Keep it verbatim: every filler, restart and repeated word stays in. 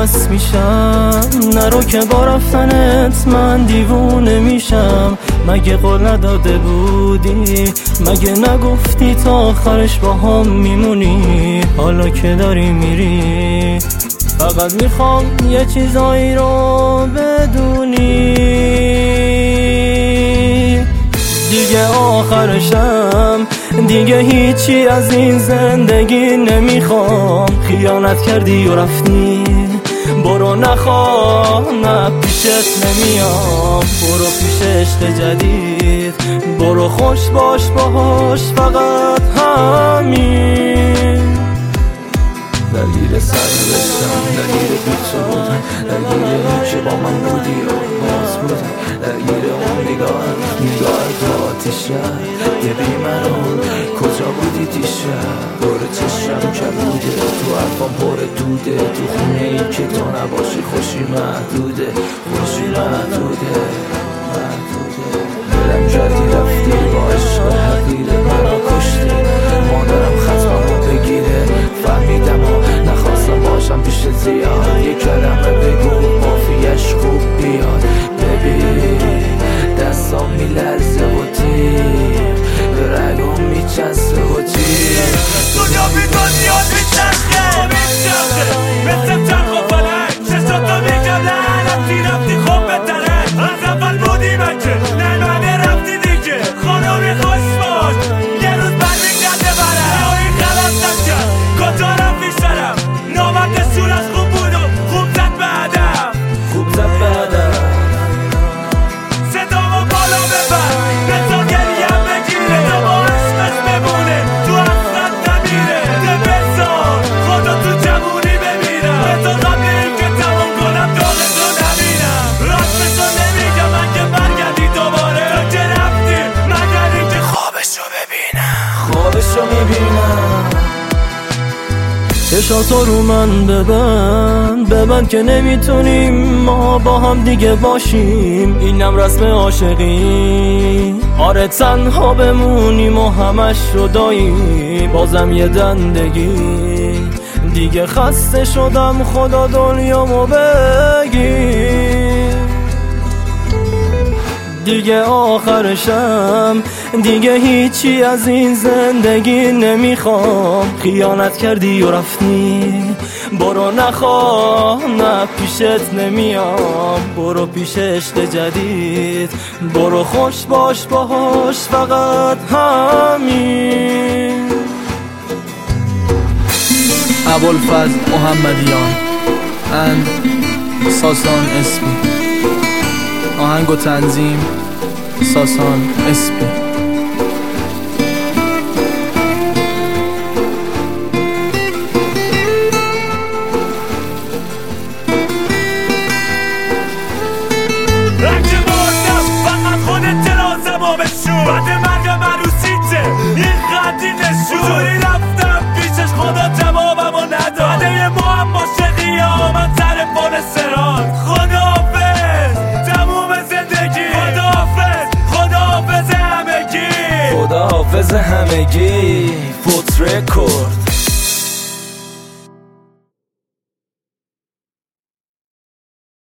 مست میشم. نرو که با رفتنت من دیوونه میشم. مگه قول نداده بودی؟ مگه نگفتی تا آخرش با هم میمونی؟ حالا که داری میری فقط میخوام یه چیزایی رو بدونی. دیگه آخرشم، دیگه هیچی از این زندگی نمیخوام. خیانت کردی و رفتی، برو نخواه، نه پیشت نمیام. برو پیش عشق جدید، برو خوش باش باهاش، فقط همین. درگیر سرنوشتم، درگیر بی‌تو بودم، درگیر که با من بودی و باز بودم، درگیر اون نگاهت، نگاهت آتیشه. ببین منو کجا بودی دیشب؟ دور چشم کبوده، تو حرفام پر دوده، تو خونه ای که تو نباشی خوشی محدوده، خوشی محدوده محدوده. دلم کردی رفتی با عشق حقیره، منو کشتی، مادرم ختممو بگیره. فهمیدم و نخواستم باشم پیش زیاد، یه کلمه بگو مافیش خوب بیاد. ببین دستام میلرزه و تیر، به رگم میچسته و تیر. دنیا بی دنیا میچسته میچسته مثل چرخ و فلک، چشاتو میگم نه رفتی رفتی خوب بهتره. از اول بودی بچه نمانه رفتی دیگه. خانمی خوش باش یه روز برمیگرده بره. یاری خلاص نکرد کجا رفتی شرم؟ نامرد صورت خوب بود و خوب زد به هدف، خوب زد به هدف. صدامو بالا ببر بذار گریم بگیره، تا با عشقش بمونه تو اصلت نمیره. ده بذار خدا تو جوونی بمیرم، بذار قبل این که تمام کنم داغتو نبینم. راستشو نمیگم من که برگردی دوباره، تو که رفتی مگر این که خوابشو ببینم. خوابشو میبینم. چشاتو رو من ببند ببند که نمیتونیم ما با هم دیگه باشیم. اینم رسم عاشقی، آره تنها بمونیم و همش رو داییم. بازم یه دندگی دیگه، خسته شدم خدا دنیامو بگیر. دیگه آخرشم، دیگه هیچی از این زندگی نمیخوام. خیانت کردی و رفتی، برو نخواه، نه پیشت نمیام. برو پیش عشق جدید، برو خوش باش باهاش، فقط همین. ابوالفضل محمدیان and ساسان اسپی. آهنگ و تنظیم ساسان اسپی. رنگ بردم فقط خودت رازمو بشون، بعد مرگم عروسیته این خطی نشون. حضوری رفتم پیشش خدا جوابمو نداد، بعد یه معما قیامت سر پل سرات. خداحافظ تموم زندگی، خداحافظ خداحافظ همگی، خداحافظ همگی. فوت رکورد.